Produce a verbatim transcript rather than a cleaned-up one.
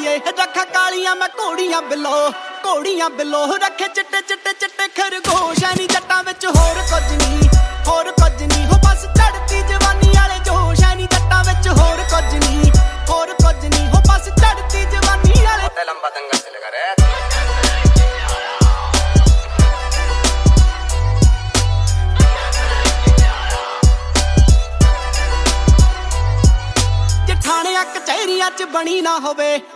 ਜੇ ਰੱਖਾ ਕਾਲੀਆਂ ਮੈਂ ਘੋੜੀਆਂ ਬਿੱਲੋ ਘੋੜੀਆਂ ਬਿੱਲੋ ਰੱਖੇ ਚਿੱਟੇ ਚਿੱਟੇ ਚਿੱਟੇ ਖਰਗੋਸ਼ ਐ ਨੀ ਜੱਟਾਂ ਵਿੱਚ ਹੋਰ ਕੁਝ ਨਹੀਂ ਹੋਰ ਕੁਝ ਨਹੀਂ ਹੋ ਬਸ ਚੜਦੀ ਜਵਾਨੀ ਵਾਲੇ ਜੋਸ਼ ਐ ਨੀ ਜੱਟਾਂ ਵਿੱਚ ਹੋਰ ਕੁਝ ਨਹੀਂ ਹੋਰ ਕੁਝ ਨਹੀਂ ਹੋ ਬਸ ਚੜਦੀ ਜਵਾਨੀ ਵਾਲੇ ਤੇ ਲੰਬਾ ਦੰਗਲ ਚਲੇਗਾ ਰੇ ਜੇ ਥਾਣਿਆਂ ਕਚਹਿਰੀਆਂ ਚ ਬਣੀ ਨਾ ਹੋਵੇ